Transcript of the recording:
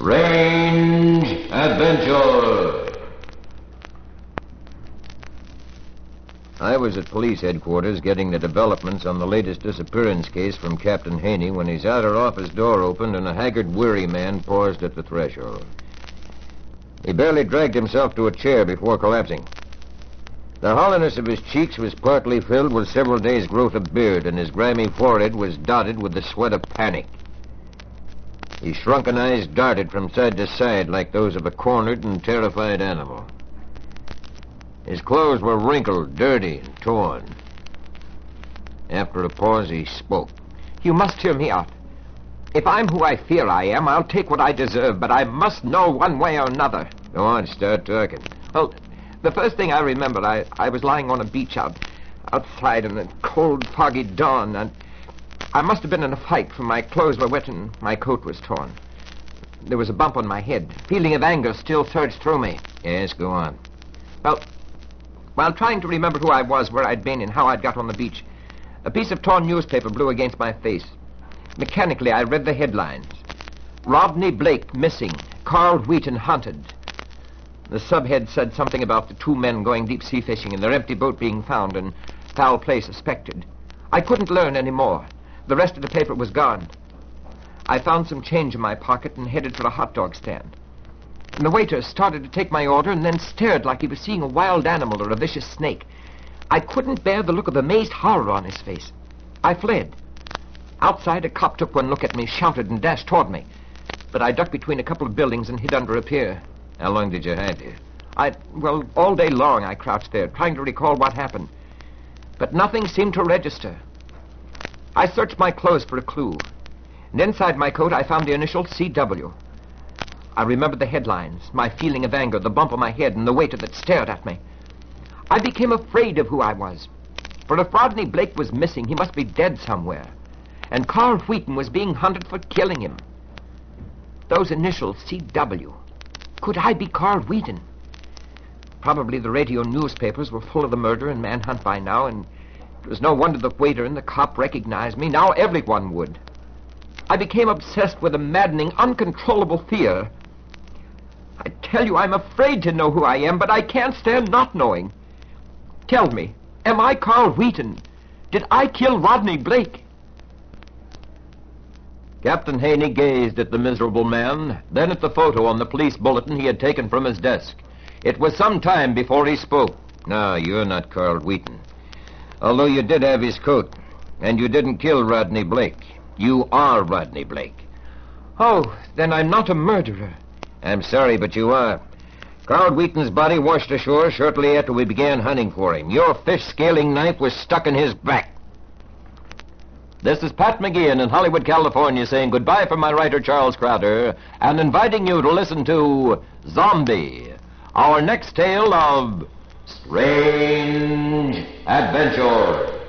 Strange Adventure. I was at police headquarters getting the developments on the latest disappearance case from Captain Haney when his outer office door opened and a haggard, weary man paused at the threshold. He barely dragged himself to a chair before collapsing. The hollowness of his cheeks was partly filled with several days' growth of beard, and his grimy forehead was dotted with the sweat of panic. His shrunken eyes darted from side to side like those of a cornered and terrified animal. His clothes were wrinkled, dirty, and torn. After a pause, he spoke. You must hear me out. If I'm who I fear I am, I'll take what I deserve, but I must know one way or another. Go on, start talking. Well, the first thing I remember, I was lying on a beach outside in the cold, foggy dawn, and I must have been in a fight, for my clothes were wet and my coat was torn. There was a bump on my head. A feeling of anger still surged through me. Yes, go on. Well, while trying to remember who I was, where I'd been, and how I'd got on the beach, a piece of torn newspaper blew against my face. Mechanically, I read the headlines. Rodney Blake missing. Carl Wheaton hunted. The subhead said something about the two men going deep-sea fishing and their empty boat being found and foul play suspected. I couldn't learn any more. The rest of the paper was gone. I found some change in my pocket and headed for a hot dog stand. And the waiter started to take my order and then stared like he was seeing a wild animal or a vicious snake. I couldn't bear the look of amazed horror on his face. I fled. Outside, a cop took one look at me, shouted, and dashed toward me. But I ducked between a couple of buildings and hid under a pier. How long did you hide here? All day long I crouched there, trying to recall what happened. But nothing seemed to register. I searched my clothes for a clue. And inside my coat, I found the initial CW. I remembered the headlines, my feeling of anger, the bump on my head, and the waiter that stared at me. I became afraid of who I was. For if Rodney Blake was missing, he must be dead somewhere. And Carl Wheaton was being hunted for killing him. Those initials, CW. Could I be Carl Wheaton? Probably the radio newspapers were full of the murder and manhunt by now, and it was no wonder the waiter and the cop recognized me. Now everyone would. I became obsessed with a maddening, uncontrollable fear. I tell you, I'm afraid to know who I am, but I can't stand not knowing. Tell me, am I Carl Wheaton? Did I kill Rodney Blake? Captain Haney gazed at the miserable man, then at the photo on the police bulletin he had taken from his desk. It was some time before he spoke. No, you're not Carl Wheaton. Although you did have his coat, and you didn't kill Rodney Blake. You are Rodney Blake. Oh, then I'm not a murderer. I'm sorry, but you are. Carl Wheaton's body washed ashore shortly after we began hunting for him. Your fish-scaling knife was stuck in his back. This is Pat McGeehan in Hollywood, California, saying goodbye from my writer, Charles Crowder, and inviting you to listen to Zombie, our next tale of strange adventure.